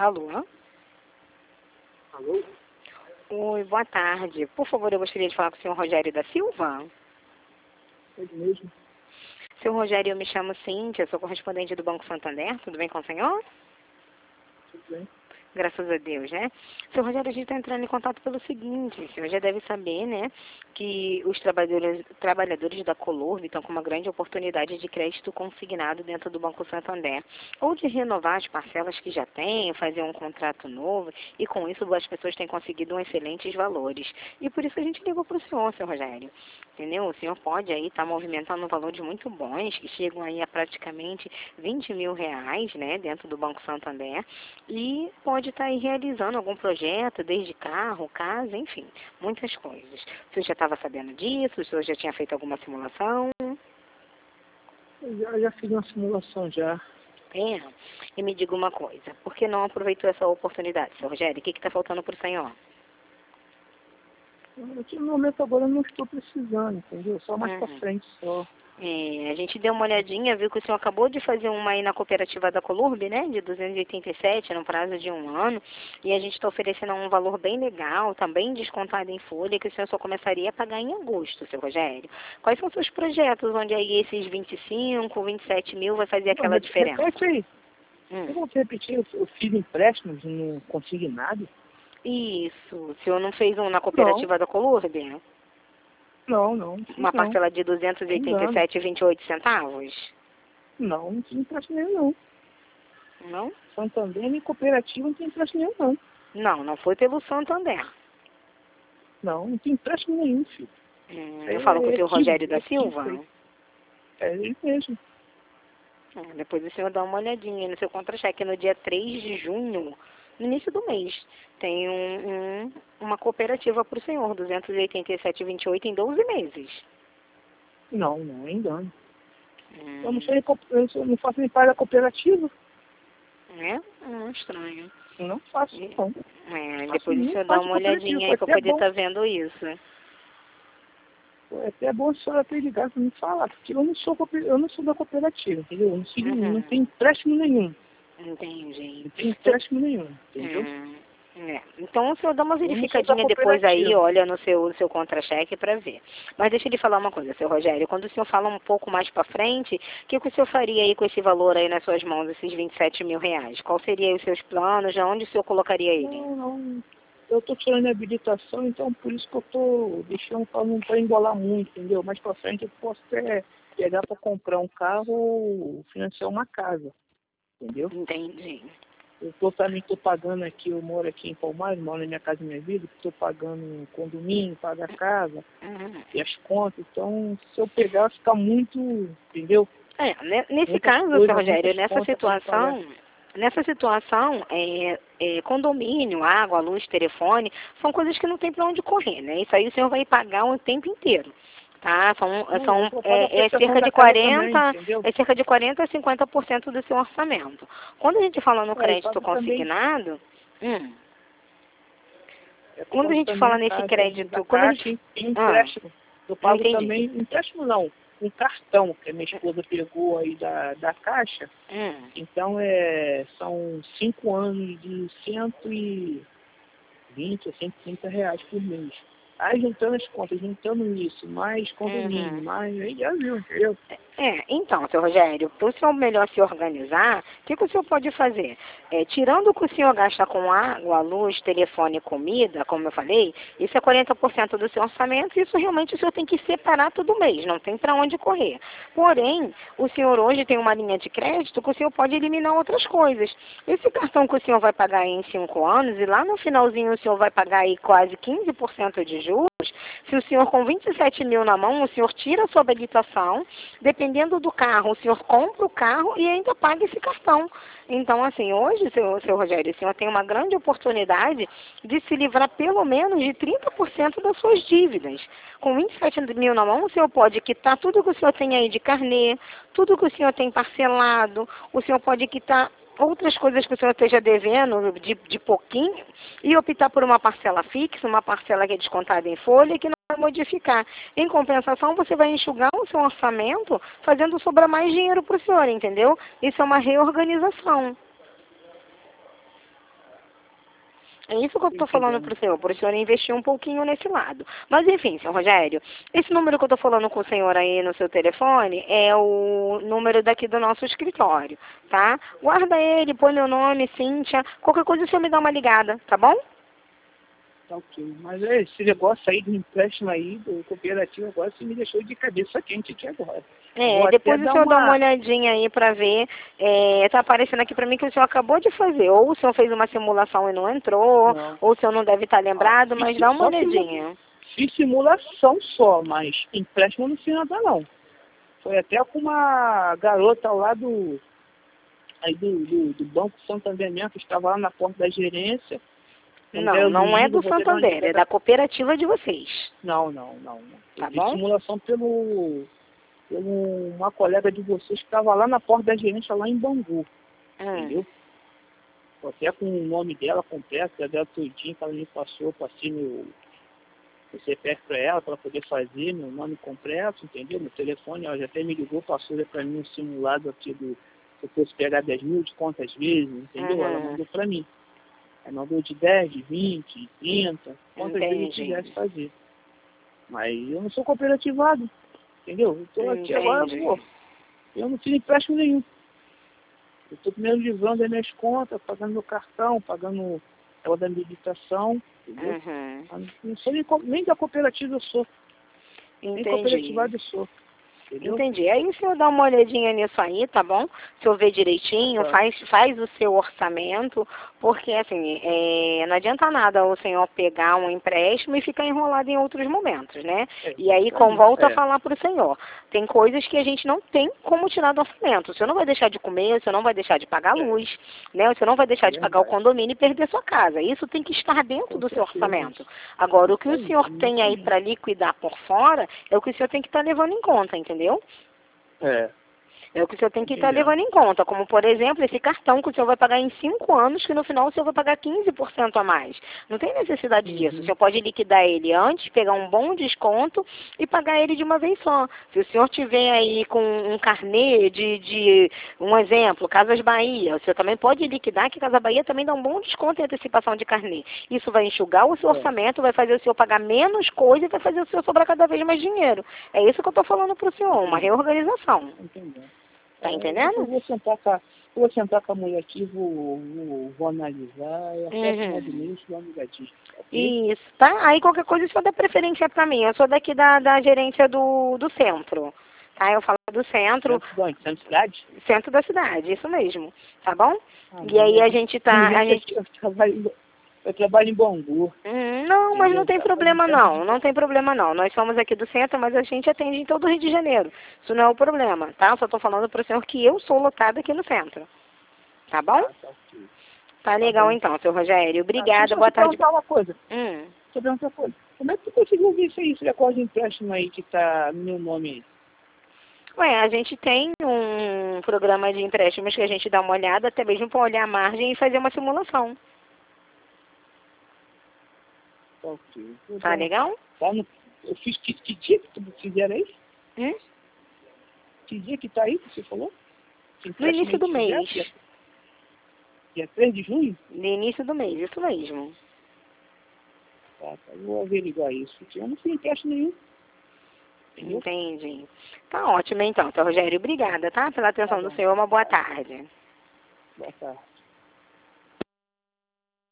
Alô? Alô? Oi, boa tarde. Por favor, eu gostaria de falar com o senhor Rogério da Silva. É mesmo? Senhor Rogério, eu me chamo Cíntia, sou correspondente do Banco Santander. Tudo bem com o senhor? Tudo bem? Graças a Deus, né? Senhor Rogério, a gente está entrando em contato pelo seguinte, o senhor já deve saber, né, que os trabalhadores da Colurb estão com uma grande oportunidade de crédito consignado dentro do Banco Santander, ou de renovar as parcelas que já têm, fazer um contrato novo, e com isso as pessoas têm conseguido excelentes valores. E por isso a gente ligou para o senhor Rogério, entendeu? O senhor pode aí estar movimentando valores muito bons, que chegam aí a praticamente R$ 20.000, né, dentro do Banco Santander, e pode estar aí realizando algum projeto, desde carro, casa, enfim, muitas coisas. O senhor já estava sabendo disso? O senhor já tinha feito alguma simulação? Eu já fiz uma simulação já. É. E me diga uma coisa, por que não aproveitou essa oportunidade, senhor Rogério? O que está faltando para o senhor? No momento agora eu não estou precisando, entendeu? Só mais pra Uhum. frente só. É, a gente deu uma olhadinha, viu que o senhor acabou de fazer uma aí na cooperativa da Colurb, né, de 287, no prazo de 1 ano, e a gente está oferecendo um valor bem legal, também descontado em folha, que o senhor só começaria a pagar em agosto, seu Rogério. Quais são os seus projetos, onde aí esses 27 mil vai fazer aquela diferença? Repete aí. Hum. Eu vou repetir, eu fiz empréstimos no consignado? Isso, o senhor não fez um na Não, cooperativa da Colurb, né? não fiz Uma não. parcela de R$ É engano. 287,28? Não fiz empréstimo nenhum não. Não? Santander nem cooperativa não tem empréstimo nenhum não. Não, não foi pelo Santander. Não tem empréstimo nenhum, filho. Eu falo com o seu Rogério da Silva. É ele mesmo. Depois o senhor dá uma olhadinha aí no seu contra-cheque. No dia 3 de junho, no início do mês, tem uma cooperativa para o senhor, 287,28 em 12 meses. Não é engano. Eu não sei, eu não faço nem parte da cooperativa. É? Estranho. Eu não faço, não. Depois o senhor dá uma olhadinha aí para poder estar vendo isso. É até bom a senhora ter ligado para me falar, porque eu não sou da cooperativa, entendeu? Eu não tenho empréstimo nenhum. Entendi. Não tenho empréstimo nenhum, entendeu? Então o senhor dá uma verificadinha depois aí, olha no seu contra-cheque para ver. Mas deixa eu lhe falar uma coisa, seu Rogério, quando o senhor fala um pouco mais para frente, o que o senhor faria aí com esse valor aí nas suas mãos, esses R$ 27.000? Qual seria os seus planos, onde o senhor colocaria ele? Não. Eu estou tirando a habilitação, então por isso que eu estou deixando para não embolar muito, entendeu? Mais para frente eu posso até pegar para comprar um carro ou financiar uma casa, entendeu? Entendi. Eu também estou pagando aqui, eu moro aqui em Palmares, moro na minha casa e minha vida, estou pagando um condomínio, pago a casa e as contas, então se eu pegar fica muito, entendeu? Nesse caso, seu Rogério, nessa situação, condomínio, água, luz, telefone, são coisas que não tem para onde correr, né? Isso aí o senhor vai pagar o tempo inteiro. Tá? Cerca de 40 a 50% do seu orçamento. Quando a gente fala no crédito consignado, quando a gente fala nesse crédito, quando a gente empréstimo, eu pago também empréstimo não, um cartão que a minha esposa pegou aí da Caixa. Então são 5 anos de R$ 120 ou R$ 130 por mês. Aí juntando as contas, juntando isso, mais condomínio, mais, aí já viu, entendeu? Então, seu Rogério, para o senhor melhor se organizar, o que o senhor pode fazer? Tirando o que o senhor gasta com água, luz, telefone e comida, como eu falei, isso é 40% do seu orçamento, e isso realmente o senhor tem que separar todo mês, não tem para onde correr. Porém, o senhor hoje tem uma linha de crédito que o senhor pode eliminar outras coisas. Esse cartão que o senhor vai pagar em 5 anos, e lá no finalzinho o senhor vai pagar aí quase 15% de juros, se o senhor com 27 mil na mão, o senhor tira a sua habilitação, dependendo do carro, o senhor compra o carro e ainda paga esse cartão. Então, assim, hoje, seu Rogério, o senhor tem uma grande oportunidade de se livrar pelo menos de 30% das suas dívidas. Com 27 mil na mão, o senhor pode quitar tudo que o senhor tem aí de carnê, tudo que o senhor tem parcelado, o senhor pode quitar outras coisas que o senhor esteja devendo de pouquinho e optar por uma parcela fixa, uma parcela que é descontada em folha, que não vai modificar. Em compensação, você vai enxugar o seu orçamento, fazendo sobrar mais dinheiro para o senhor, entendeu? Isso é uma reorganização. É isso que eu estou falando para o senhor investir um pouquinho nesse lado. Mas enfim, senhor Rogério, esse número que eu estou falando com o senhor aí no seu telefone é o número daqui do nosso escritório, tá? Guarda ele, põe meu nome, Cíntia, qualquer coisa o senhor me dá uma ligada, tá bom? Tá ok. Mas esse negócio aí do empréstimo aí, do cooperativo, agora você me deixou de cabeça quente aqui agora. Depois o senhor dá uma olhadinha aí para ver. Tá aparecendo aqui para mim que o senhor acabou de fazer. Ou o senhor fez uma simulação e não entrou, ou o senhor não deve estar lembrado, mas dá uma olhadinha. Fiz simulação só, mas empréstimo não fiz nada não. Foi até com uma garota lá do Banco Santander mesmo, que estava lá na porta da gerência. Não é do Santander, é da cooperativa de vocês. Não. Tá bom? Simulação pelo uma colega de vocês que estava lá na porta da gerência, lá em Bangu. Entendeu? Até com o nome dela completo, dela tudinho, que ela me passou, passei meu CPF para ela poder fazer meu nome completo, entendeu? Meu telefone, ela já até me ligou, passou para mim um simulado aqui se eu fosse pegar 10 mil de quantas vezes, entendeu? Ela mandou para mim. Ela mandou de 10, de 20, de 30, quantas vezes eu quisesse fazer. Mas eu não sou cooperativado, entendeu? Eu estou aqui agora, eu não fiz empréstimo nenhum. Eu estou primeiro livrando as minhas contas, pagando meu cartão, pagando ela da meditação, entendeu? Não sou nem da cooperativa eu sou. Nem cooperativado eu sou. Entendeu? Entendi. Aí o senhor dá uma olhadinha nisso aí, tá bom? O senhor vê direitinho, faz o seu orçamento, porque assim, não adianta nada o senhor pegar um empréstimo e ficar enrolado em outros momentos, né? E aí, volto a falar para o senhor, tem coisas que a gente não tem como tirar do orçamento. O senhor não vai deixar de comer, o senhor não vai deixar de pagar luz, né? O senhor não vai deixar de pagar o condomínio e perder sua casa. Isso tem que estar dentro do seu orçamento. Agora, o que o senhor tem aí para liquidar por fora é o que o senhor tem que estar levando em conta, entendeu? É o que o senhor tem que estar levando em conta, como, por exemplo, esse cartão que o senhor vai pagar em 5 anos, que no final o senhor vai pagar 15% a mais. Não tem necessidade disso. O senhor pode liquidar ele antes, pegar um bom desconto e pagar ele de uma vez só. Se o senhor tiver aí com um carnê de um exemplo, Casas Bahia, o senhor também pode liquidar, que Casa Bahia também dá um bom desconto em antecipação de carnê. Isso vai enxugar o seu orçamento, vai fazer o senhor pagar menos coisa e vai fazer o senhor sobrar cada vez mais dinheiro. É isso que eu estou falando para o senhor, uma reorganização. Tá entendendo? Eu vou sentar com a mulher aqui, vou analisar, e até final do mês vou ligadinho. Isso, tá? Aí qualquer coisa o senhor dá preferência pra mim. Eu sou daqui da gerência do centro. Tá? Eu falo do centro. Centro da cidade? Centro da cidade, isso mesmo. Tá bom? E aí a gente tá. Eu trabalho em Bangu. Não, mas não tem problema não. Não tem problema não. Nós somos aqui do centro, mas a gente atende em todo o Rio de Janeiro. Isso não é o problema, tá? Eu só tô falando pro senhor que eu sou lotada aqui no centro. Tá bom? Tá legal então, seu Rogério. Obrigada, boa tarde. Deixa eu perguntar uma coisa. Deixa eu perguntar uma coisa. Como é que tu conseguiu ver isso aí, esse negócio de empréstimo aí que tá no meu nome aí? Ué, a gente tem um programa de empréstimos que a gente dá uma olhada, até mesmo para olhar a margem e fazer uma simulação. Tá legal? Eu fiz que dia que tu fizeram aí? Que dia que tá aí que você falou? No início do mês. Dia 3 de junho? No início do mês, isso mesmo. Tá, eu vou averiguar isso. Eu não fiz empréstimo nenhum. Entendeu? Entendi. Tá ótimo então, seu Rogério. Obrigada, tá? Pela atenção do senhor. Uma boa tarde. Boa tarde.